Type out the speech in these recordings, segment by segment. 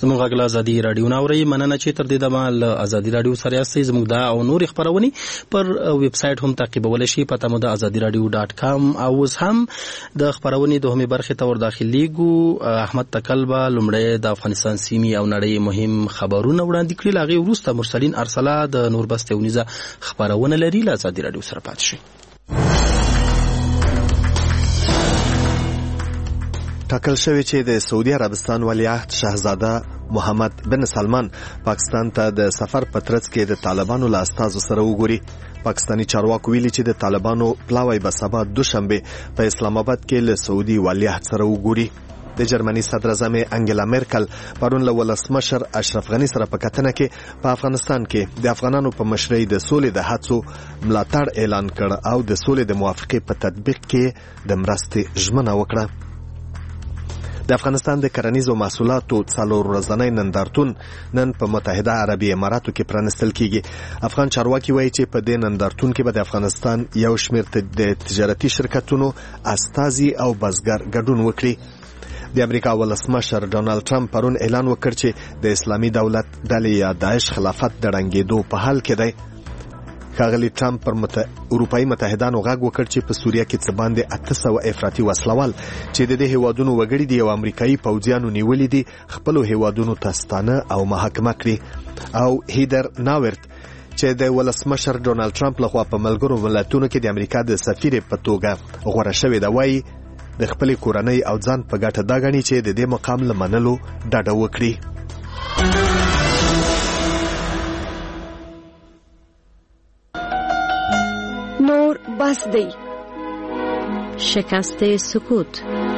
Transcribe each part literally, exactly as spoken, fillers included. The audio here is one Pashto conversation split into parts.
زموږ غږ له ازادي راډیو نه اورئ. مننه چې تر دې دمه له ازادي راډیو سره یاستئ. زموږ دا او نور خبرونه پر ویب سټ هم تعقیبولی شئ. پته مو د ازادي راډیو ډاټ کام. او اوس هم د خبرونې دوهمې برخې ته ور داخلېږو. احمد تکل به لومړی د افغانستان سیمې او نړۍ مهم خبرونه وړاندې کړي. له هغې وروسته مرسلین ارسله د نوربست یونیزه خبرونه لري. له ازادي راډیو سره پاتې شئ. ټاکل شوی چې د سعودي عربستان ولیعهد شاهزاده محمد بن سلمان پاکستان ته د سفر په ترڅ کې د طالبانو له استازو سره وګوري. پاکستانی چارواکو ویلي چې د طالبانو پلاوی به سبا دوشنبه په اسلام آباد کې له سعودي ولیعهد سره وګوري. د جرمني صدر اعظم انګلا مرکل پرون له ولسمشر اشرف غنی سره په کتنه کې په افغانستان کې د افغانانو په مشرۍ د سولې د هڅو ملاتړ اعلان کړ او د سولې د موافقې په تطبیق کې د مرستې ژمنه وکړه. د افغانستان د کرنیزو محصولاتو څلور ورځنی نندارتون نن په متحده عربي اماراتو کې پرانستل کیږي. افغان چارواکي وایي چې په دې نندارتون کې به د افغانستان یو شمېر د تجارتي شرکتونو استازي او بزګر ګډون وکړي. د امریکا ولسمشر ډونالد ټرمپ پرون اعلان وکړ چې د اسلامي دولت ډلې یا داعش خلافت د ړنګېدو په حال کې دی. ښاغلي ټرمپ پر مت... اروپایي متحدانو غږ وکړ چې په سوریه کې څه باندې اته سوه افراطي وسلوال چې د دې هیوادونو وګړي دي او امریکایي پوځیانو نیولي دي خپلو هیوادونو ته ستانه او محاکمه کړي. او هیدر ناورت چې د ولسمشر ډونالد ټرمپ لخوا په ملګرو ملتونو کې د امریکا د سفیر په توګه غوره شوی دی، وایي د خپلې کورنۍ او ځان په ګټه دا ګڼي چې د دې مقام له منلو ډډه وکړي. نور بس دی. شکست سکوت.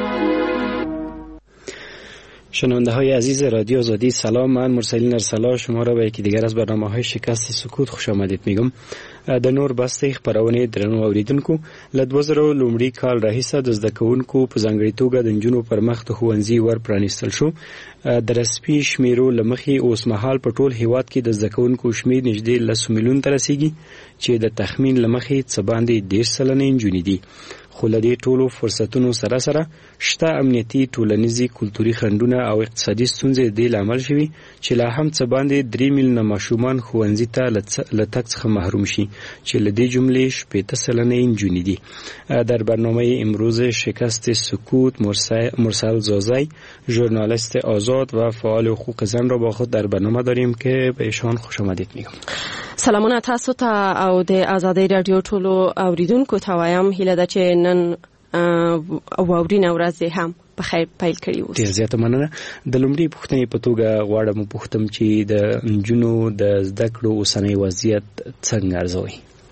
شنونده های عزیز رادیو آزادی سلام، من مرسلین ارسلا شما را به یکی دیگر از برنامه های شکست سکوت خوش آمدید میگم. د نور بسته خبرونه درنو اوریدونکو له دوه زره لومړي کال راهیسه د زده کوونکو په ځانګړي توګه د نجونو پر مخ د ښوونځي ور پرانیستل شو. د رسمي شمیرو لمخې اوس مهال په ټول هیواد کې د زده کوونکو شمیر نږدې لس میلیون ته رسیږي چې د تخمین لمخې څه باندې دېرش سلنه نجونې دي. خو له دې ټولو فرصتونو سره سره شته امنیتي، ټولنیزي، کلتوري خنډونه او اقتصادي ستونزې د دې لامل شوي چې لا هم څه باندې درې میلیونه ماشومان ښوونځي ته له تګ څخه محروم شي چې له دې جملې شپېته سلنه یې نجونې دي. در برنامه امروز شکست سکوت مرسل زازی، ژورنالیست آزاد و فعال حقوق زن را با خود در برنامه داریم که به ایشان خوش آمدید میگم. سلامونه تاسو ته او د آزادۍ رادیو ټولو اوریدونکو ته وایم هیله ده چې نن واورینه ورځ هم په خیر پیل کړي اوس. ډېر زیاته مننه. د لومړۍ پوښتنې په توګه غواړم پوښتم چې د نجونو د زده کړو اوسنی وضعیت څنګه ارزوي؟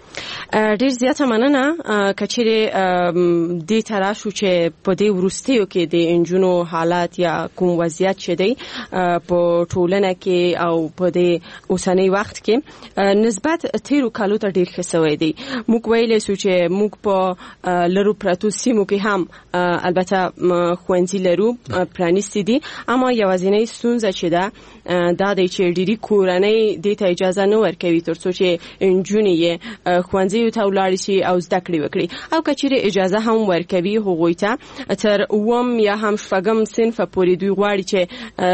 ډیر زیاته مننه. کچېرې دې تر شو چې په دې وروستیو کې د انجونو حالات یا کوم وضعیت چې دی په ټولنه کې او په دې اوسنی وخت کې نسبت تیرو کالو ته ډیر ښه شوی دی. موږ ویلی سو چې موږ په لرو پرتو سیمو کې هم البته ښوونځي لرو پرانیستي دي، اما یوازینۍ ستونزه چې ده دا دی چې ډیری کورنۍ دې ته اجازه نه ورکوي تر څو چې انجونې یې ښوونځي ته ولاړ شي او زده کړې وکړي، او کچېرې اجازه هم ورکوي هغوی ته تر اووم یا هم شپږم صنف پورې دوی غواړي چې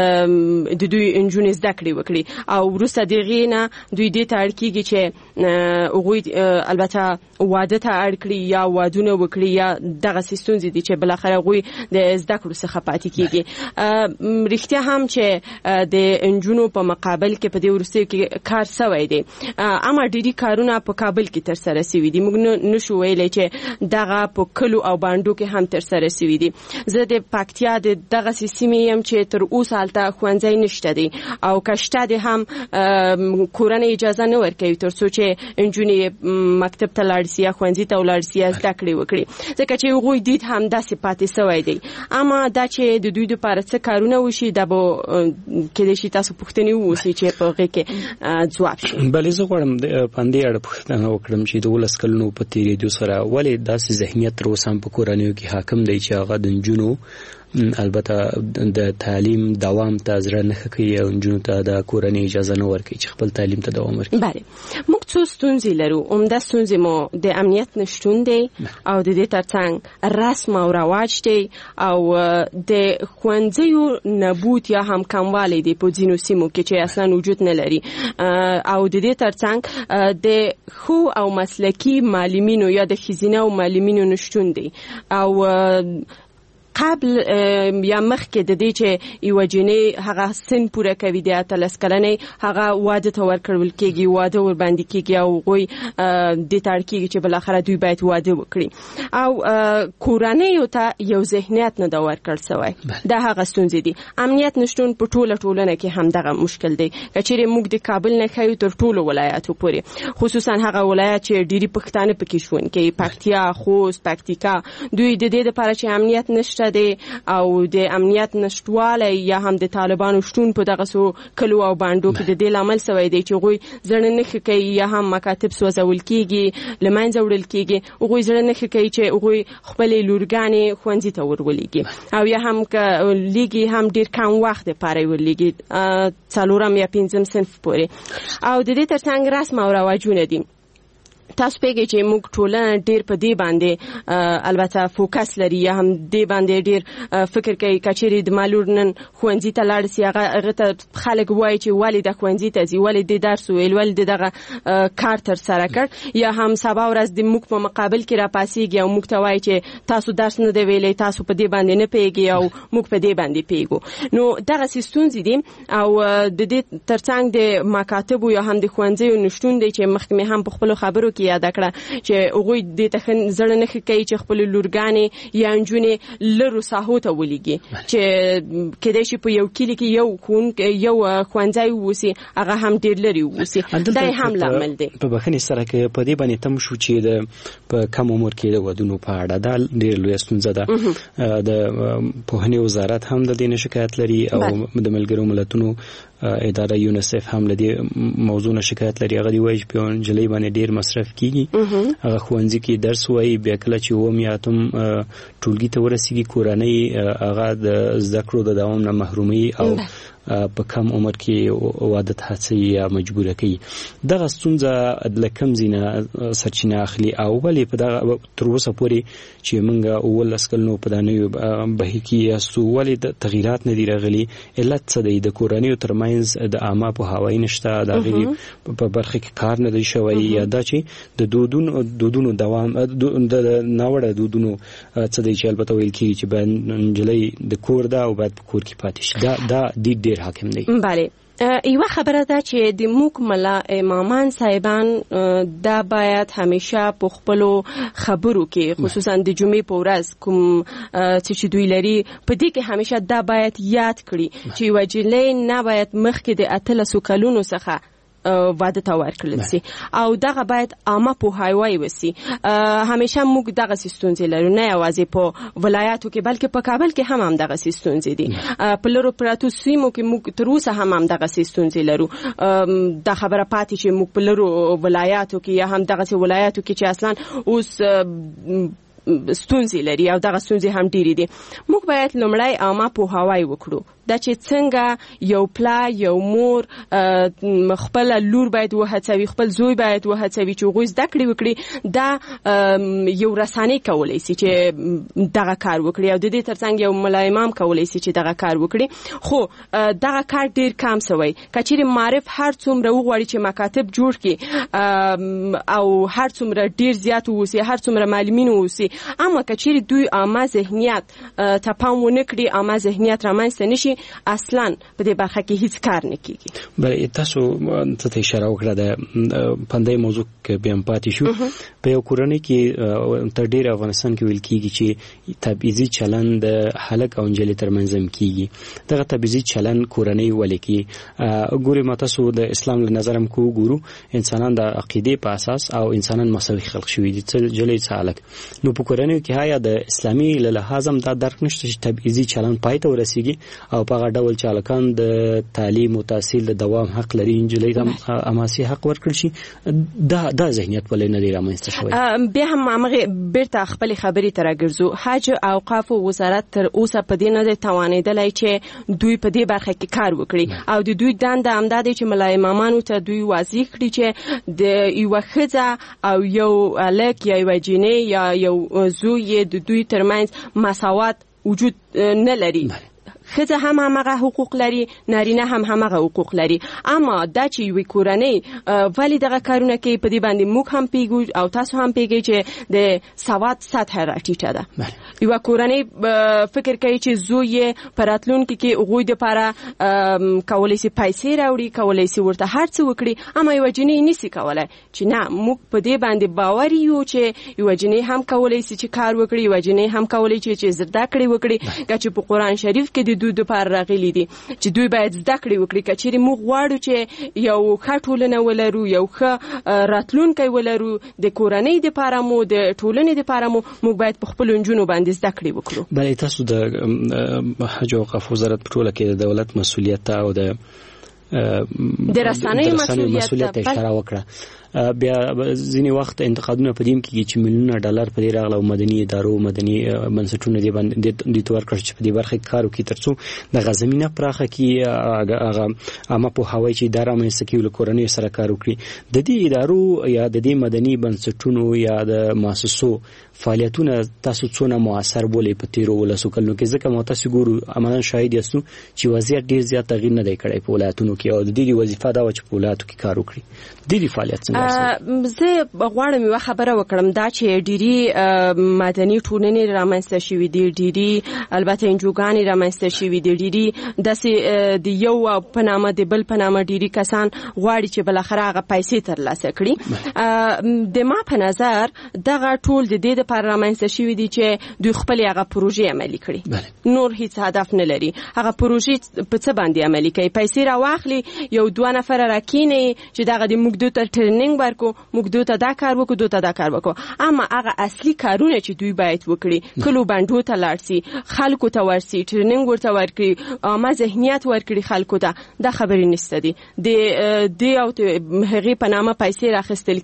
د دوی انجونې زده کړې وکړي، او وروسته د هغې نه دوی دې ته اړ کېږي چې هغوی البته واده ته اړ کړي یا وادونه وکړي یا دغسې ستونزې دي چې بالاخره هغوی د زده کړو څخه پاتې کېږي. رښتیا هم چې د انجونو په مقابل کې په دې وروستیو کې کار سوی دی، اما ډېري کارونه په کابل کې تر سره سوي دي. موږ نشو ویلی چې دغه په کلو او بانډو کې هم تر سره سوي دي. زه د پکتیا د دغسې سیمې یم چې تر اوسه هلته ښوونځی نشته دی، او که شته دی هم کورنۍ اجازه نه ورکوي تر څو چې انجونې مکتب ته لاړ سي یا ښوونځي ته ولاړ سي یا زده کړې وکړي، ځکه چې هغوی دید هم داسې پاتې سوی دی. اما دا چې د دوی دپاره څه کارونه وشي دا به کېدای شي تاسو پوښتنې ووسي چې په هغې کې ځواب شي. بلې زه غواړم په همدې اړه پوښتنه وکړم چې د ولس کلونو په تېرېدو سره ولې داسې ذهنیت تر اوسه هم په کورنیو کې حاکم دی چې هغه د نجونو البته د تعلیم دوام ته زړه نه ښه کوي او نجونو ته د کورنۍ اجازه نه ورکوي چې خپل تعلیم ته دوام ورکړي؟ بله، موږ څو ستونزې لرو. عمده ستونزې مو د امنیت نشتون دی او د دې ترڅنګ رسم او رواج دی او د ښوونځیو نبود یا هم کموالی دی په ځینو سیمو کې چې اصلا وجود نه لري او د دې ترڅنګ د خو او مسلکي معلمینو یا د ښځینه او معلمینو نشتون دی او قبل یا مخکې د دې چې یو جنې هغه سن پوره کوي د اتلس کلنې هغه واده ته ورکړل کېږي، واده ور باندې کېږي او غوي د تار کېږي چې بل اخره دوی باید واده وکړي او کورنۍ ته یو ذهنیت نه دا ورکړل شوی. دا هغه ستونزې دي. امنیت نشټون په ټوله ټولنه کې هم دغه مشکل دی. کچېرې موږ د کابل نه خایو تر ټولو ولایاتو پورې، خصوصا هغه ولایت چې ډېری پښتانه پکې ژوند کوي، پکتیا، خوست، پکتیکا، دوی د دې لپاره چې امنیت نشته دی او د امنیت نشټواله یا هم د طالبانو شتون په دغه سو کلو او باندو کې د دې لامل سوی دی چې غوي زړه نه کوي یا هم مکاتب سوځول کیږي، لمنځه وړل کیږي، غوي زړه نه کوي چې غوي خپل لورګانې خوندې ته ورولېږي او یا هم ک لیګي هم ډیر کم وخت لپاره ورلېږي څلورم یا پنځم صنف پورې او د دې ترڅنګ رسم او رواجونه دي. تاسو پیږئ چې موږ ټولنه ډیر په دې باندې البته فوکس لري یا هم دې باندې ډیر فکر کوي کچېرې د مالور نن ښوونځي ته لاړ سي هغه ته خلک وایي چې ولې د ښوونځي ته ځي، ولې د درس ویل، ولې دغه کار تر سره کړ یا هم سبا ورځ د موږ په مقابل کې را پاسېږي او موږ ته وایي چې تاسو درس نه دی ویلی، تاسو په دې باندې نه پیږئ او موږ په دې باندې پیږو. نو دغه ستونزې دي او د دې ترڅنګ د مکاتبو یا هم د ښوونځیو نشتون دی چې مخکې هم په خپلو خبرو یاد کړه چې هغوی د تخن زړه نه کوي چې خپل لورګانې یا انجونې لرو ساحو ته ولېږي چې کېدای شي په یو کلی کې یو خون یو ښوونځی ووسي هغه هم ډېر لري ووسي. دا هم لامل دی. په بخښنې سره کې په دې باندې تم شو چې د په کم عمر کې د ودونو په اړه دا ډېر لویه ستونزه ده. د پوهنې وزارت هم د دې نه شکایت لري او د ملګرو ملتونو اداره یونیسف هم لدی موضوع نه شکایت لري. هغه دی وایي چې په نجلۍ باندې ډیر مصرف کیږي، هغه ښوونځي کې درس وایي، بیا کله چې و میاتم ټولګي ته ورسیږي کورنۍ هغه د زده کړو د دوام نه محرومي او په کم عمر کې واده ته هڅوي یا مجبوره کوي. دغه ستونزه د کم زینه سرچینه اخلي او ولې په دغه تر اوسه پورې چې موږ اول اسکلنو په دانیو بهیر کې یاستو ولې د تغیرات نه دی راغلي؟ علت څه دی؟ د کورنیو ترمنځ د عامه پوهاوی نشته، د هغې په برخه کې کار نه دی شوی یا دا چې د دودونو دودونو دوام د ناوړه دودونو څه دی چې البته ویل کېږي چې باید نجلۍ د کور ده او باید په کور کې پاتې شي. دا دا ډېر حاکم دی. بله یو خبره ده چې د موږ ملا امامان صاحبان دا باید همیشه په خپلو خبرو کې خصوصا د جمعې په ورځ کوم چې دوی لري په دې کې همیشه دا باید یاد کړي چې یوه نجلۍ نه باید مخکې د اتلسو کلونو څخه واده ته ورکړل سي او دغه باید عامه پوهاوی وسی. همیشه موږ دغه ستونزې لرو، نه یوازې په ولایاتو کې بلکې په کابل کې هم هم دغه ستونزې دي. په لرو پراتو سیمو کې موږ تر اوسه هم هم دغه ستونزې لرو. دا خبره پاتې چې موږ په لرو ولایاتو کې یا هم دغه ولایاتو کې چې اصلا اوس ستونزې لري او دغه ستونزې هم ډېرې دي. موږ باید لومړی عامه پوهاوی وکړو دا چې څنګه یو پلا یو مور خپل لور باید وهڅوي، خپل زوی باید وهڅوي چې هغوی زده کړې وکړي. دا یو رسانۍ کولی سي چې دغه کار وکړي او د دې ترڅنګ یو ملا امام کولی سي چې دغه کار وکړي. خو دغه کار ډېر کم سوی. که چیرې معرف هر څومره وغواړي چې مکاتب جوړ کړي او هر څومره ډېر زیات واوسي، هر څومره معلمین واوسي، اما که چیرې دوی عامه ذهنیت ته پام ونه کړي، عامه ذهنیت رامنځته نشي، اصلا په دې برخه کې هیڅ کار نه کیږي. بله تاسو ته اشاره وکړه د پندای موضوع کې بیا پاتې شو. په یو کورنۍ کې تر ډېره افغانستان کې ویل کېږي چې تبعیضي چلند د هلک او نجلۍ ترمنځ هم کېږي. دغه تبعیضي چلند کورنۍ ولې کوي؟ ګورې ما تاسو د اسلام له نظره هم که وګورو انسانان د عقیدې په اساس او انسانان مساوي خلق شوي دي، څه نجلۍ څه هلک. نو په کورنیو کې آیا د اسلامي له لحاظ هم دا درک نشته چې تبعیضي چلند پای ته ورسیږي او په هغه ډول چې هلکان د تعلیم او تحصیل د دوام حق لري نجلۍ ته اماسي حق ورکړل شي دا دا ذهنیت ولې نه دی رامنځته شوی. بیا هم هغه بیرته خپل خبرې ته راګرځو. حج او اوقاف وزارت تر اوسه په دې نه دی توانېدلی چې دوی په دې برخه کې کار وکړي او د دوی دنده همدا دی چې ملا امامانو ته دوی واضح کړي چې د یوه ښځه او یو هلک یا یوه جینۍ یا یو زوی د دوی ترمنځ مساوات وجود نه لري. ښځه هم همغه حقوق لري، نارینه هم همغه حقوق لري. اما دا چې یوې کورنۍ ولې دغه کارونه کوي په دې باندې موږ هم پیږو او تاسو هم پیږئ چې د سواد سطح راټیټه ده. یوه کورنۍ فکر کوي چې زوی یې په راتلونکي کې هغوی دپاره کولی سي پیسې راوړي، کولی سي ورته هر څه وکړي، اما یوه جنۍ نسي کولی چې نه موږ په دې باندې باور یو چې یوه جنۍ هم کولی سي چې کار وکړي، یوه جنۍ هم کولی چې زده کړې وکړي. که چې په قرآن شریف کې د دوی دپاره راغلي دي چې دوی باید زده کړې وکړي. که چېرې موږ غواړو چې یو ښه ټولنه ولرو، یو ښه راتلونکی ولرو د کورنۍ دپاره مو د ټولنې دپاره مو، موږ باید په خپلو نجونو باندې زده کړې وکړو. بلې تاسو د حج او اوقاف وزارت په ټوله کې د دولت مسؤلیت او د د رسنیو مسؤلیت ته اشاره وکړه. بیا ځینې وخت انتقادونه په دې کې چې میلیونونه ډالر په دې راغله او مدني ادارو مدني بنسټونه دې باندې د تور کړ چې په دې برخه کې کار وکړي ترڅو د غزمینه پراخه کې هغه عامه پوهاوی چې اداره رامنځته کوي له کورنۍ سره کار وکړي. د دې ادارو یا د دې مدني بنسټونو یا د مؤسسو فعالیتونه تاسو څونه موثر بولئ په تیرو ولسو کلونو کې؟ ځکه مو تاسو ګورو عملاً شاهد یاستو چې وضعیت ډېر زیات تغییر نه دی کړی په ولایتونو کې او د دې وظیفه دا وه چې په ولایتو کې کار وکړي. د دې فعالیت څنګه زه غواړم یوه خبره وکړم، دا چې ډېرې مدني ټولنې رامنځته شوي دي، ډېرې البته انجوګانې رامنځته شوي دي، ډېرې داسې د یو په نامه د بل په نامه ډېرې کسان غواړي چې بالاخره هغه پیسې ترلاسه کړي. د ما په نظر دغه ټول د دې دپاره رامنځته شوي دي چې دوی خپلې هغه پروژې عملي کړي، نور هیڅ هدف نه لري. هغه پروژې په څه باندې عملي کوي؟ پیسې راواخلي، یو دوه نفره راکیني چې دغه د موږ دوی ته ټریننګ ورکو، موږ دوی ته دا کار وکړو، دوی ته دا کار وکړو. اما هغه اصلي کارونه چې دوی باید وکړي، کلو بندو ته لاړ سي، خلکو ته ورسي، ټریننګ ورته ورکړي، عامه ذهنیت ورکړي خلکو ته، دا خبرې نشته دي. د دې او هغې په نامه پیسې راخیستل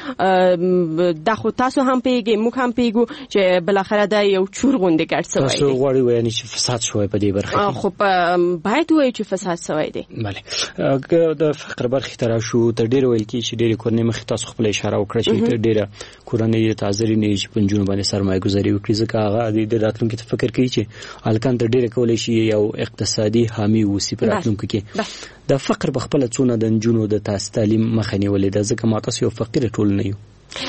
کېږي. دا خو تاسو هم پوهېږئ، موږ هم پوهېږو چې بالاخره دا یو چور غوندې ګډ سوی دی. تاسو غواړئ ویانې چې فساد شوی په دې برخه کې؟ خو باید ووایو چې فساد سوی دی. بله، که د فقر برخې ته راشو، تر ډېره ویل کېږي چې ډېرې کورنۍ مخکې تاسو خپله اشاره وکړه چې تر ډېره کورنۍ ته حاضرې نه وي چې په نجونو باندې سرمایه ګذاري وکړي، ځکه هغه د راتلونکي ته فکر کوي چې هلکان تر ډېره کولی شي یو اقتصادي حامي واوسي په راتلونکي کې. د فقر په خپله څونه د نجونو د تعلیم مخه نیولې ده؟ ځکه ما تاسو یو فقیره ټولنه یو.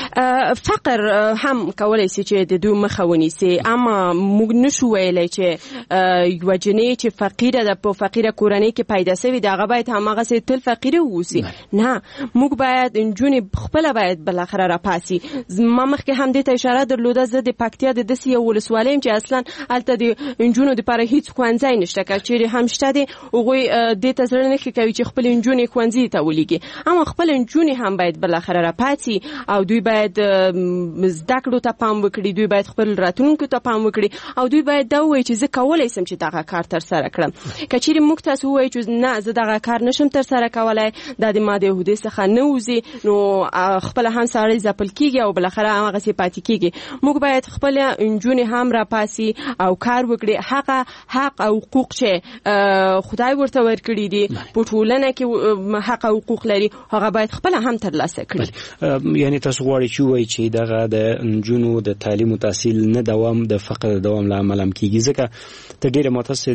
فقر هم کولی سي چې د دوی مخه ونیسي، اما موږ نشو ویلی چې یوه جنۍ چې فقیره ده په فقیره کورنۍ کې پیدا سوې ده هغه باید هماغسې تل فقیره واوسي. نه، موږ باید نجونې خپله باید بالاخره راپاسي. ما مخکې هم دې ته اشاره درلوده، زه د پکتیا د داسې یو ولسوالۍ یم چې اصلا هلته د نجونو دپاره هېڅ ښوونځی نشته، که چېرې هم شته دی هغوی دې ته زړه نه ښه کوي چې خپلې نجونې ښوونځي ته ولیږي. اما خپلې نجونې هم باید بالاخره راپاسي او دوی باید زده کړو ته پام وکړي، دوی باید خپل راتلونکو ته پام وکړي او دوی باید دا ووایي چې زه کولی سم چې دغه کار ترسره کړم. که چېرې موږ تاسو ووایو چې نه زه دغه کار نشم ترسره کولی، دا د ما د عهدې څخه نه وځي، نو خپله هم سړی ځپل کېږي او بالاخره هماغسې پاتې کېږي. موږ باید خپله نجونې هم راپاسي او کار وکړي. هغه حق او حقوق چې خدای ورته ورکړي دي په ټولنه کې حق او حقوق لري، هغه باید خپله هم ترلاسه کړي. یعنې تاسو غواړئ چې وایي چې دغه د نجونو د تعلیم او تحصیل نه دوام د فقر د دوام له امله هم کېږي، ځکه ته ډېره متاسفه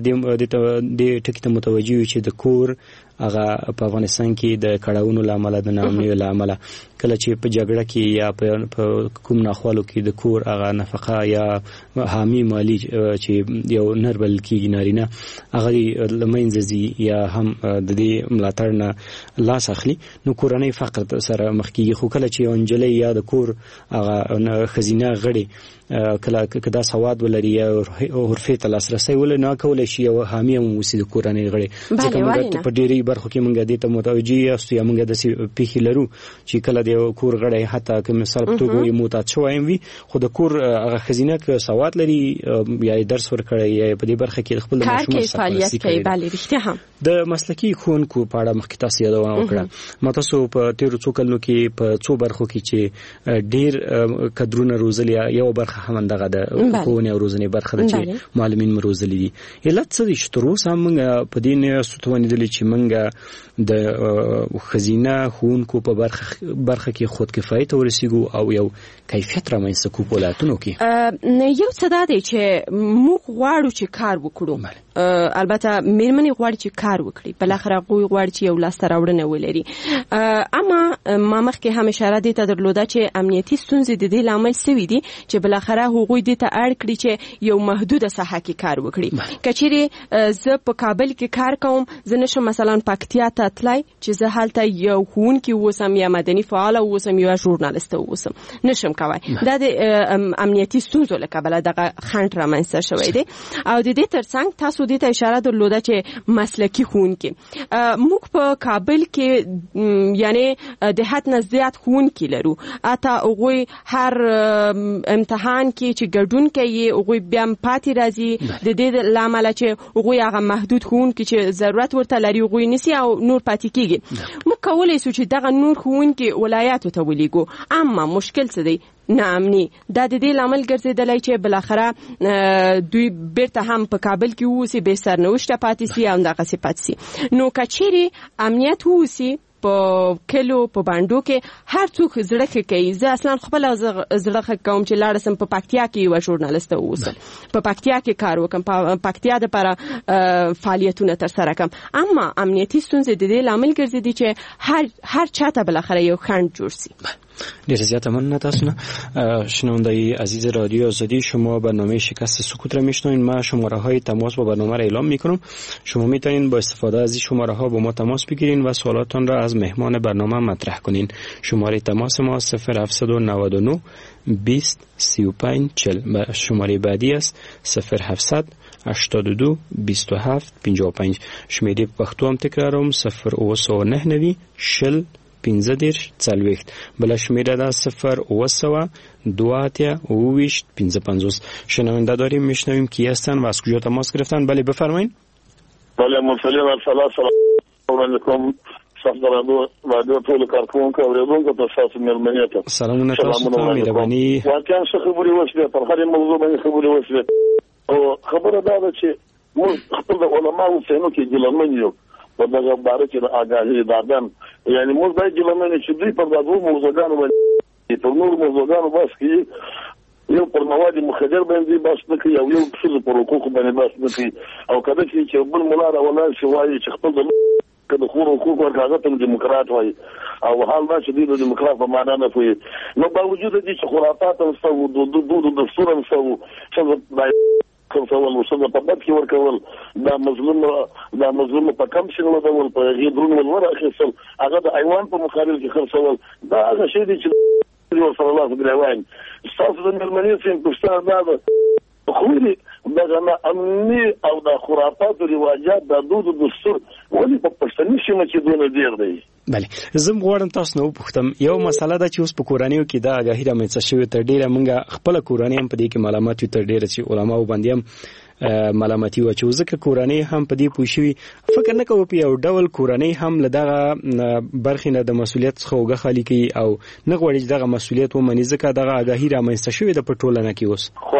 دې ټکي ته متوجه وي چې د کور هغه په افغانستان کې د کړاوونو له امله د ناامنیو له امله کله چې په جګړه کې یا په کوم ناخوالو کې د کور هغه نفقه یا حامي مالي چې یو نر بلل کېږي نارینه هغه له منځه ځي یا هم د دې ملاتړ نه لاس اخلي، نو کورنۍ فقر سره مخ کېږي. خو کله چې یو نجلۍ یا د کور هغه خزینه غړي کله کدا سواد ولري یا حرفه ته لاسرسي ول نه کول شي او حامی هم وسید کورانه غړي ځکه موږ په ډېری برخو کې موږ د ته متوجي یاستو یا موږ د پیخي لرو چې کله د کور غړي حتی که مثال په توګه یو متات شوی وي خو د کور هغه خزینه که سواد لري یا درس ورکړي یا په دې برخه کې خپل مشروع فعالیت کوي bali رښتیا هم د مسلکي خونکو په اړه مخکې تاسو یادونه وکړه ما تاسو په تیر څو کلونو کې په څو برخو کې چې ډېر کډرونه روزلي یو برخه هم دغه د خونې او روزنې برخه ده چې معلمین مروزلي دي علت څه دي چې تر اوسه موږ په دې نه ستونې دي چې موږ د خزینه خونکو په برخه برخه کې خود کفایت ورسیږو او یو کیفیت رامنځته کوو په ولایتونو کې یو څه دا دی چې موږ غواړو چې کار وکړو البته مېرمنې غواړي چې کار وکړي بل اخر غوي غواړي چې یو لاس راوړنه ولري اما ما مخکې هم اشاره دي ته درلوده چې امنیتي ستونزې د دې لامل سوي دي چې بل اخر هغوی دې ته اړ کړي چې یو محدوده ساحه کې کار وکړي کچېره زه په کابل کې کار کوم زه نشم مثلا پکتیا ته تلای چې زه حالته یو خونکي وسم یا مدني فعال وسم یا ژورنالیست وسم نشم کوي دا د امنیتي ستونزو له کبله دغه خنډ رامنځته شوی دی او د دې ترڅنګ تاسو دې ته اشاره درلوده چې مسلکی خونکي موږ په کابل کې یعنی د حد نه زیات خونکي لرو اته هغوی هر امتحان کې چې ګډون کوي هغوی بیا پاتې راځي د دې لامل چې هغوی هغه محدود خونکي چې ضرورت ورته لري هغوی نسی او نور پاتې کیږي موږ کولای شو چې دغه نور خونکي ولایاتو ته ولېږو اما مشکل څه دی نامني دا د دې لامل ګرځیدلی چې بل اخره دوی بیرته هم په کابل کې ووسی به سرنوشته پاتې سي او دغه څه پاتې سي نو کچېرې امنیت ووسی په کلو په باندو کې هر څوک زړه کوي زه اصلا خپل زړه کوم چې لاړ سم په پکتیا کې یو ژورنالیست اوسم په پکتیا کې کار وکم په پکتیا د لپاره فعالیتونه تر سره کوم اما امنیتي ستونزې د دې لامل ګرځېدي چې هر هر چاته بل اخره یو خنډ جوړ سي ډیر زیاته مننه تاسو نه شنوندگی عزیز رادیو آزادی شما برنامه شکست سکوت را میشنوین ما شماره های تماس با برنامه را اعلام میکنم شما میتونین با استفاده از این شماره ها با ما تماس بگیرین و سوالاتون را از مهمان برنامه مطرح کنین شماره تماس ما صفر هفت نه نه بیست سی و پنج چهل و شماره بعدی است صفر هفت هشتاد و دو بیست و هفت پنجاه و پنج شمیره پښتو هم تکرارم صفر اوه سوه نهه نوي شل پنځه دېرش څلوېښت بله شمېره ده صفر اوه سوه دوه اتیا اوویشت پنځه پنځوس شنونده داریم میشنویم کی هستن و از کجا تماس گرفتن بله بفرمایید بله مرسلی و سلام سلام علیکم صفدرانو رادیو ټول کارکونکو اوریدونکو ته تاسو مېلمنې ته سلامونه تاسو ته مهرباني واقعا څه خبرې وشوې پر هرې موضوع باندې خبرې وشوې او خبره دا ده چې موږ خپل علماو څنګه کې ګلمن یو په دغه باره کې د آګاهي دادن یعنی موږ باید ګلمن چې دوی په دغه موضوعګانو باندې په نور موضوعګانو بس کې یو پر مواد مخدر باندې بس نه کوي او یو څه پر حقوق باندې بس نه کوي او کله چې بل مولا راولای شي وایي چې خپل کله خو حقوق ورکاغه ته دیموکرات وایي او حال دا چې د دیموکرات په معنا نه کوي نو باوجود دې چې خرافات او څو د د دستور او څو څه کنټرول وسنه په بد کې ورکول دا مظلوم دا مظلوم په کم شي نه ډول په غیدرون ولور اخیستل هغه د ایوان په مخالف کې خرڅول دا هغه شی دی چې یو صلی الله علیه و سلم تاسو د ملمنې څخه پوښتنه ده خو دې دا نه امني او د خرافات او رواجات د دود دستور ولې په پښتني شي چې دونه ډیر دی بله زم غواړم تاسو نو پوښتم یو مسله ده چې اوس په کورانیو کې دا غاهی رامنځته شوې تر ډیره مونږه خپل کورانی هم په دې کې معلومات تر ډیره چې علماو باندې هم ملامتي و چې ځکه کورانی هم په دې پوښوي فکر نه کوي په یو ډول کورانی هم لدغه برخې نه د مسولیت څخه وګه خالی کوي او نه غواړي چې دغه مسولیت ومني ځکه دغه غاهی رامنځته شوې د پټولنه کې اوس خو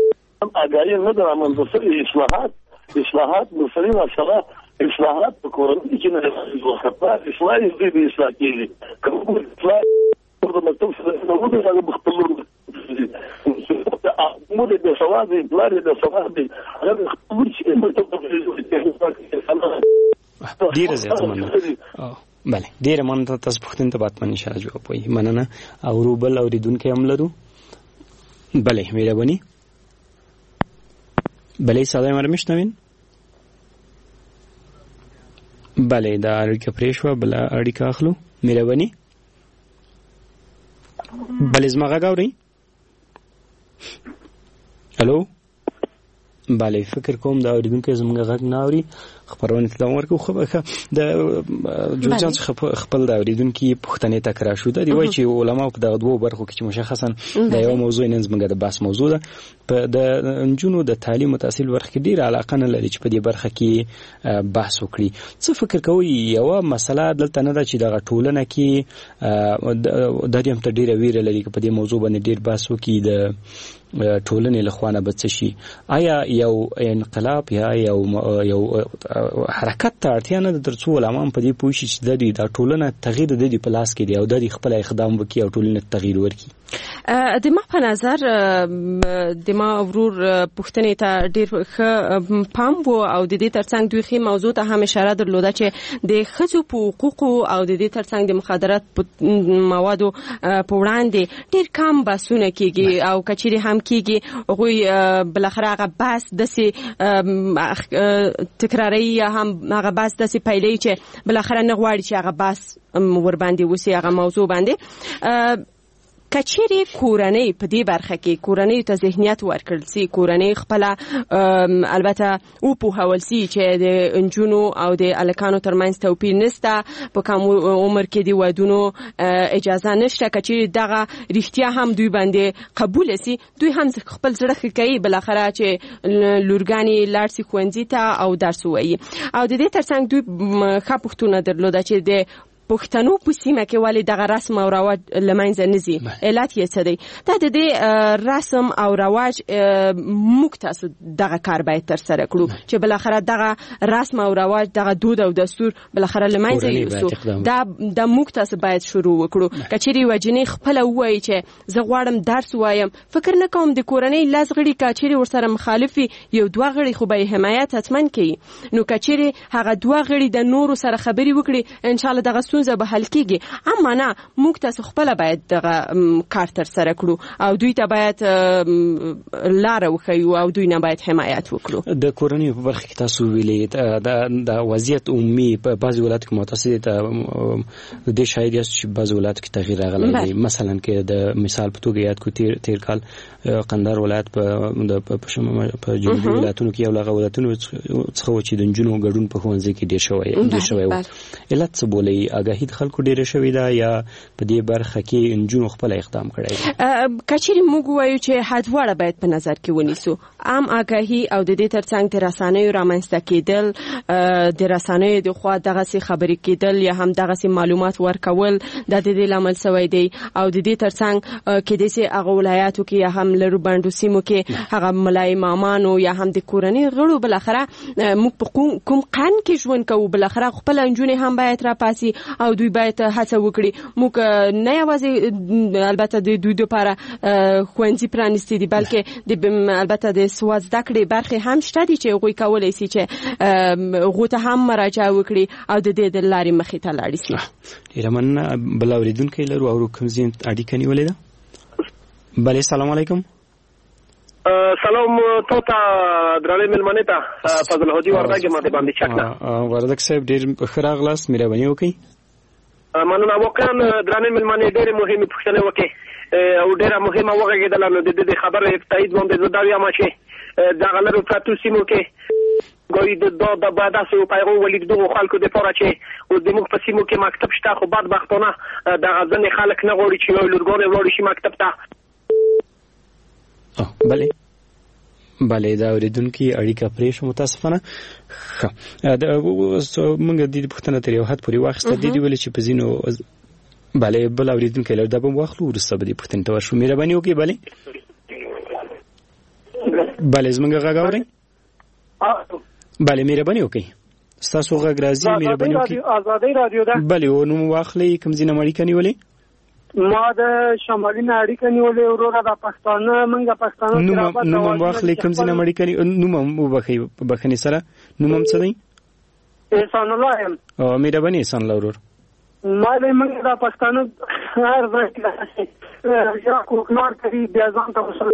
اګاهی نه د رامنځته شوې اصلاحات اصلاحات مسلې مسله اصلاحات په کورنۍ کې نه راځي اصلاح دې به اصلاح کیږي کوم اصلاح په مکتب سره نو د هغه خپلور مو د سواد بلار د سواد هغه خپل شي مکتب ډیر زیات مننه بله ډیر مننه تاسو پوښتنه ته بات باندې شاره جواب وي مننه او روبل اوریدونکو هم لرو بله مهرباني بله صدای ما رو میشنوین بله دا اړیکه پرې شوه بله اړیکه اخلو مهرباني بله زما غږ اورئ؟ الو بله فکر کوم دا اوریدونکو زموږ غږ نه اوري. خبرونه ته دوام ورکړو. خو د جوړجان څخه خپل د اوریدونکو پوښتنې تکرار شو د دی وای چې علما په دغه دوه برخو کې مشخصا د یو موضوع نن زموږ د بحث موضوع ده. په د انجونو د تعلیم او تحصیل برخه کې ډیر علاقه نه لري چې په دې برخه کې بحث وکړي. څه فکر کوي یو مسله دلته نه ده چې دغه ټولنه کې د دې هم ته ډیره ویره لري په دې موضوع باندې ډیر بحث وکړي د ټولنې له خوانه به څه شي؟ آیا یو انقلاب یا یو یو حرکت ته اړتیا نه ده ترڅو علما په دې پوه شي چې د دې د ټولنه تغییر د دې په لاس کې دی او د دې خپل اقدام وکړي او ټولنه تغییر ورکړي؟ د ما په نظر د ما ورور پوښتنې ته ډیر ښه پام وو او د دې ترڅنګ دوی خې موضوع ته هم اشاره درلوده چې د ښځو په حقوقو او د دې ترڅنګ د مخدرات موادو په وړاندې ډیر کم بحثونه کیږي او کچېرې هم کیږي هغوی بلاخره هغه بحث داسې تکراري یا هم هغه بحث داسې پیلوي چې بلاخره نه غواړي چې هغه بحث ورباندې وسي هغه موضوع باندې. کچېرې کورنۍ په دې برخه کې کورنۍ ته ذهنیت ورکړل سي، کورنۍ خپل البته او په حوال سي چې د انجونو او د الکانو ترمنځ توپیر نشته، په کوم عمر کې دی ودونو اجازه نشته. کچېرې دغه رښتیا هم دوی باندې قبول سي، دوی هم خپل زړه کوي بلاخره چې لورګانی لاړ سي ښوونځي ته او درس ووایي. او د دې ترڅنګ دوی ښه پوښتنه درلوده چې د پښتنو په سیمه کې ولې دغه رسم او رواج لمنځه نه ځي، علت یې څه دی؟ دا د دې رسم او رواج موږ تاسو دغه کار باید ترسره کړو چې بلاخره دغه رسم او رواج دغه دود او دستور بلاخره لمنځه یوسو. دا د موږ تاسو باید شروع وکړو. کچېرې وجنې خپل وایي چې زه غواړم درس وایم، فکر نه کوم د کورنۍ لاس غړي کچېرې ورسره مخالفي یو دوه غړي خو به حمایت حتمن کوي. نو کچېرې هغه دوه غړي د نورو سره خبري وکړي ان شاء الله دغه ستونزه به حل کیږي. اما نه موږ تاسو خپل باید دغه کار تر سره کړو او دوی ته باید لار وښیو او دوی نه باید حمایت وکړو. د کورنۍ په برخه کې تاسو ویلي د د وضعیت عمومي په بعض ولایتو کې متأثر ته د شاید یاست چې بعض ولایتو کې تغییر راغلی دی. مثلا کې د مثال په توګه یاد کو تیر تیر کال قندهار ولایت په د په جنوبي ولایتونو کې یو لغه ولایتونو څخه و چې د نجونو ګډون په ښوونځي کې ډیر شوی ډیر شوی و. علت څه بولي؟ آگاهي د خلکو ډیره شوې ده یا په دې برخه کې نجونو خپل اقدام کړی دی؟ کچېرې موږ وایو چې هدواړه باید په نظر کې ونیسو، عام آگاهي او د دې ترڅنګ د رسنیو رامنځته کېدل، د رسنیو د خوا دغسې خبرې کېدل یا هم دغسې معلومات ورکول دا د دې لامل سوی دی. او د دې ترڅنګ کېدای سي هغه ولایاتو کې یا هم لرو بندو سیمو کې هغه ملای مامانو یا هم د کورنۍ غړو بلاخره موږ په کوم قان کې ژوند کوو، بلاخره خپل نجونې هم باید راپاسي او دوی باید هڅه وکړي. موږ نه یوازې البته د دوی لپاره ښوونځي پرانیستي دي بلکې د البته د سواد زده کړې برخې هم شته دي چې هغوی کولی سي چې هغو ته هم مراجعه وکړي او د دې د لارې مخې ته لاړ سي. ډېره مننه. بل اورېدونکی لرو او کوم ځای اړیکه نیولې ده؟ بله سلام علیکم. سلام تو ته درنې مېلمنې ته فضل هدي وردګ ماته باندې چکنه وردګ صاحب ډېر ښه راغلاست، مهرباني وکړئ. مننه. واقعا درنې مېلمنې ډېرې مهمې پوښتنې وکړې او ډېره مهمه وغږېدله. نو د دې خبرې په تایید باندې زه دا وایم چې دغه لرو پرتو سیمو کې ګوي د دا د داسې یو پیغام ولید دغو خلکو دپاره چې اوس زموږ په سیمو کې مکتب شته، خو بدبختانه دغه ځینې خلک نه غواړي چې یو لورګانې ولاړې شي مکتب ته. بله بله دا اوریدونکي اړیکه پرې شو متاسفانه. ښه موږ د دې پوښتنه تر یو حد پورې واخیسته. د دې ولې چې په ځینو بله بل اوریدونکی لر دا به واخلو وروسته به دې پوښتنې ته ورشو. مهرباني وکړئ. بله بله زموږ غږ اورئ؟ بله مهرباني وکړئ. ستاسو غږ راځي، مهرباني وکړئ. ازادي رادیو ده. بله او نوم واخلئ، کوم ځای نه اړیکه نیولې؟ ما د شمالي نه اړیکه نیولې وروره د پښتانه منګه پښتانه نوم هم واخلئ، کوم ځای نه اړیکه نوم هم وبخئ په بخښنې سره. نوم هم څه دی؟ احسان الله یم. مهرباني احسان الله ورور. ما د منګه د پښتانه هر ځای کې یا کوکنار کوي بیا ځان ته وصل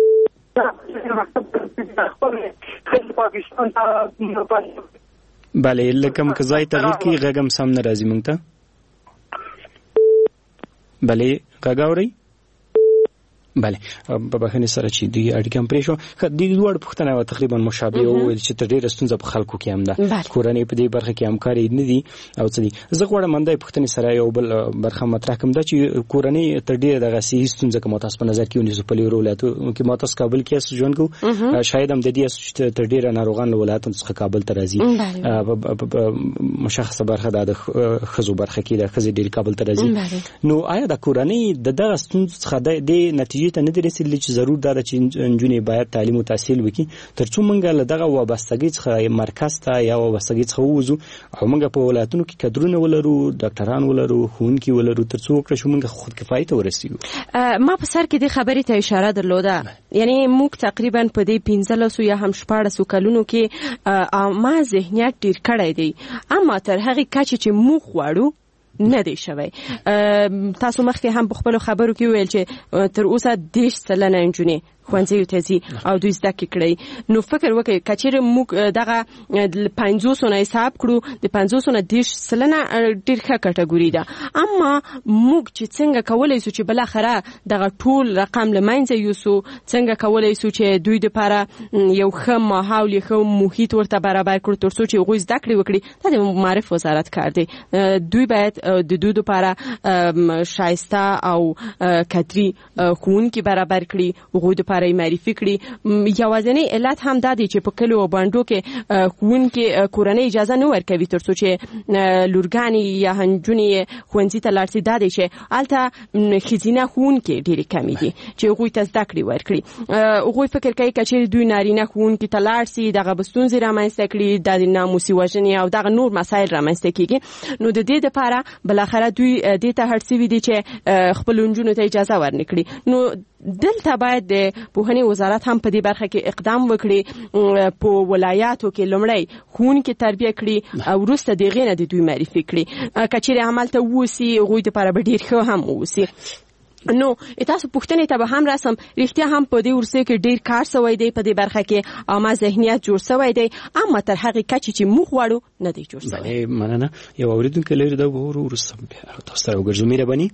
پاکستان ته. بله لکه که ځای تغییر کړي غږ هم سم نه راځي موږ ته. بله غږ اورئ؟ بله په بخښنې سره چې دوی اړیکه هم پرې شو د دوړ پښتنه تقریبا مشابه وویل چې تر ډیره ستونزه په خلکو کې هم ده کورنۍ په دې برخه کې همکاري نه دي او څه دي زه غواړم منده پښتنې سره یو بل برخه مطرح کوم دا چې کورنۍ تر ډیره دغه سي ستونزه کوم تاسو په نظر کې ونیسو په لیرو ولایتو کې ما تاسو کابل کې اسو ژوند کو شاید هم د دې تر ډیره ناروغان ولایتونو څخه کابل ته راځي مشخصه برخه د خزو برخه کې د خزې ډیر کابل ته راځي نو آیا د کورنۍ د دغه ستونزې څخه د نتیجې ته نه دی رسیدلی چې ضرور دا چې نجونې باید تعلیم او تحصیل وکړي ترڅو موږ له دغه وابستګۍ څخه مرکز ته یا وابستګۍ څخه ووځو او موږ په ولایتونو کې کډرونه ولرو ډاکټران ولرو ښوونکي ولرو ترڅو وکړو چې موږ خود کفایت ته ورسیږو ما په سر کې د خبرې ته اشاره درلوده یعنی موږ تقریبا په دې پنځلس یا هم شپاړس کلونو کې ما ذهنیت ډیر کړی دی اما تر هغه کچې چې موږ غواړو نه دی شوی تاسو مخکې هم په خپل خبرو کې ویل چې تر اوسه دیش سلنه نجونې ښوونځیو ته ځي او دوی زده کړې کړي نو فکر وکړئ که چېرې موږ دغه پنځوسو نه حساب کړو د پنځوسو نه دېرش سلنه ډېر ښه کټګوري ده اما موږ چې څنګه کولی سو چې بالاخره دغه ټول رقم له منځه یوسو څنګه کولی سو چې دوی دپاره یو ښه ماحول یې ښه محیط ورته برابر کړو تر څو چې هغوی زده کړې وکړي دا د معرف وزارت کار دی دوی باید د دوی دپاره ښایسته او کدري ښوونکي برابر کړي هغوی دپاره لپاره معرفي کړي. یوازینی علت هم دا دی چې په کلو او باندو کې ښوونکي کورنۍ اجازه نه ورکوي ترڅو چې لورګانې یا هنجونې ښوونځي ته لاړ شي. دا دی چې هلته ښځینه ښوونکي ډېرې کمې دي چې هغوی ته زده کړې ورکړي. هغوی فکر کوي که چېرې دوی نارینه ښوونکي ته لاړ شي دغه به ستونزې رامنځته کړي، د ناموسي وژنې او دغه نور مسایل رامنځته کېږي. نو د دې دپاره بالاخره دوی دې ته هڅ شوي دي چې خپلو نجونو ته اجازه ورنکړي. نو دلته باید د پوهنې وزارت هم په دې برخه کې اقدام وکړي، په ولایاتو کې لومړی ښوونکي تربیه کړي او وروسته د هغې نه د دوی معرفي کړي. که چېرې همالته ووسي هغوی دپاره به ډېر ښه هم واوسي. نو تاسو پوښتنې ته به هم راسم، رښتیا هم په دې وروستیو کې ډېر کار سوی دی په دې برخه کې، عامه ذهنیت جوړ سوی دی، اما تر هغې کچې چې موږ غواړو نه دی جوړ سوی. مننه. یو اورېدونکی لري دا به وروسته تاسو ته راوګرځو. مهرباني.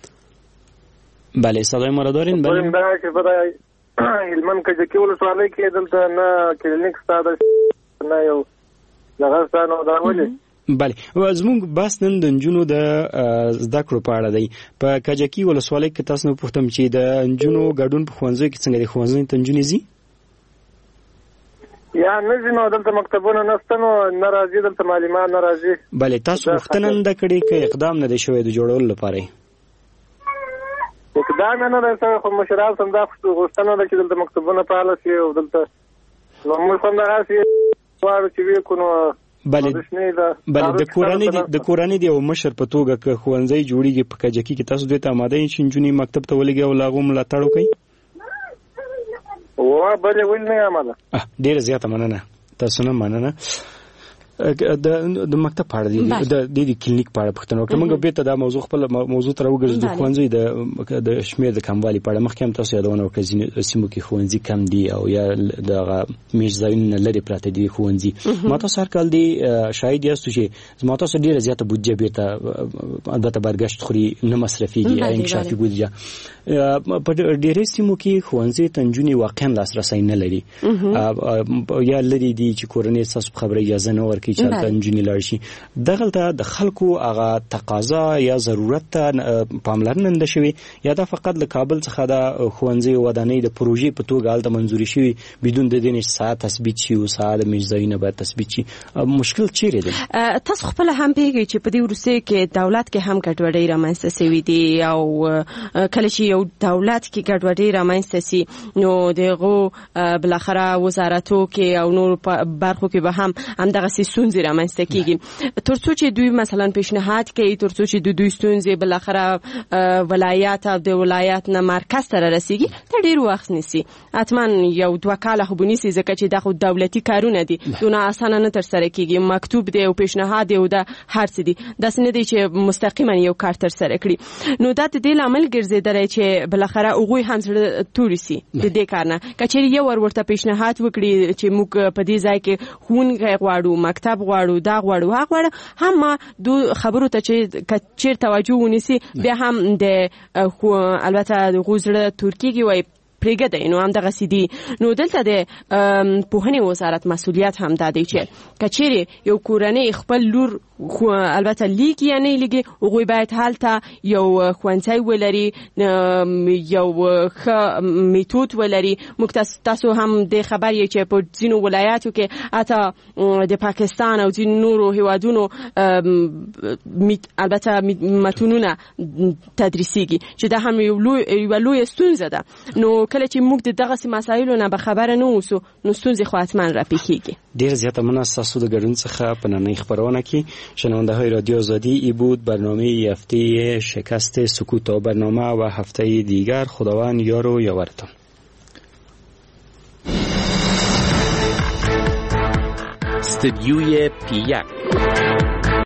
بله صدای ما را دارین؟ بله دا چې په هلمند کجکي ولسوالۍ کې دلته نه کلینیک شته نه یو دغه شته نو دا ولې بله زموږ بحث نن د نجونو د زده کړو په اړه دی. په کجکي ولسوالۍ کې تاسو نه پوښتم چې د نجونو ګډون په ښوونځیو کې څنګه دی؟ ښوونځیو ته نجونې ځي یا نه ځي؟ نو دلته مکتبونه نشته، نو نه راځي دلته معلمان نه راځي. بله تاسو پوښتنه نه ده کړې که اقدام نه دی شوی د جوړولو لپاره؟ اقدام نه دی شوی، خو مشران هم دا غوښتنه ده چې دلته مکتبونه فعاله شي او دلته نو موږ هم دغسې غواړو چې ویې کړو. نو بله بله د کورنۍ د کورنۍ د یو مشر په توګه که ښوونځی جوړېږي په کجکي کې تاسو دوی ته آماده یئ چې نجونې مکتب ته ولېږئ او له هغو ملاتړ وکړئ؟ وا بلې ولې نه آماده. ډېره زیاته مننه. تاسو نه مننه. د د مکتب په اړه د د کلینیک په اړه پوښتنه وکړه. موږ بیرته دا موضوع خپل موضوع ته راوګرځو د ښوونځي د د شمېر د کموالي په اړه. مخکې هم تاسو یادونه وکړه ځینې سیمو کې ښوونځي کم دي او یا دغه میش ځایونه نه لرې پراته دي ښوونځي. ما تاسو هر کال دی شاهد یاستو چې ما تاسو ډېره زیاته بودجه بیرته البته برګشت خوري، نه مصرفېږي یا انکشافي بودجه. په ډېرې سیمو کې ښوونځي ته نجونې واقعا لاسرسی نه لري یا لرې دي چې کورنۍ ستاسو په خبره اجازه نه ورکوي چې هلته نجونې لاړ شي. دغلته د خلکو هغه تقاضا یا ضرورت ته پاملرنه نه شوې یا دا فقط له کابل څخه د ښوونځي ودانۍ د پروژې په توګه هلته منظوري شوي بدون د دې نه چې ساعت تثبیت شي او ساعت د میش ځایونه باید تثبیت شي. مشکل چیرې دی؟ تاسو خپله هم پوهېږئ چې په دې وروستیو کې دولت کې هم ګډوډۍ رامنځته سوي دي او کله چې یو دولت کې ګډوډۍ رامنځته سي نو د هغو بالاخره وزارتو کې او نور برخو کې به هم همدغسې ستونزې رامنځته کېږي. تر څو چې دوی مثلا پیشنهاد کوي، تر څو چې د دوی ستونزې بالاخره ولایت او د ولایت نه مرکز ته رارسېږي ته ډېر وخت نیسي. حتما یو دوه کاله خو به نیسي ځکه چې دا خو دولتي کارونه دي، دونه اسانه نه ترسره کېږي. مکتوب دی او پیشنهاد دی او دا هر څه دي، داسې نه دی چې مستقیما یو کار ترسره کړي. نو دا د دې لامل ګرځېدلی چې بالاخره هغوی هم زړه توری سي د دې کار نه. که چېرې یو ور ورته پیشنهاد وکړي چې موږ په دې ځای کې ښوونکی غواړو، مکتب مکتب غواړو دا غواړو هغه غواړو هم ما دو خبرو ته چې چیر توجه ونیسي بیا هم د البته د غوزړه ترکیږي وای پرېږده نو هم دغه سیدی نو دلته د پوهنې وزارت مسؤلیت هم دا دی چې کچېرې یو کورنۍ خپل لور البته لیګي یا نه لیګي هغوی باید هلته یو ښوونځی ولري یو ښه میتود ولري. موږ تاسو هم د خبر یې چې په ځینو ولایاتو کې حتی د پاکستان او ځینو نورو هیوادونو البته متونونه تدریسیږي چې دا هم یو لوی ستونزه ده. نو کله چې موږ د دغه مسایلو نه به خبره نه اوسو نو ستونزې خو حتما راپیښیږي. ډیر زیاته مننه ستاسو د ګډون څخه په نننۍ خبرونه کې. شنونده های رادیو آزادی، ای بود برنامه هفته شکست سکوت و برنامه و هفته دیگر. خداوند یار و یاورتان. استدیوی پی یک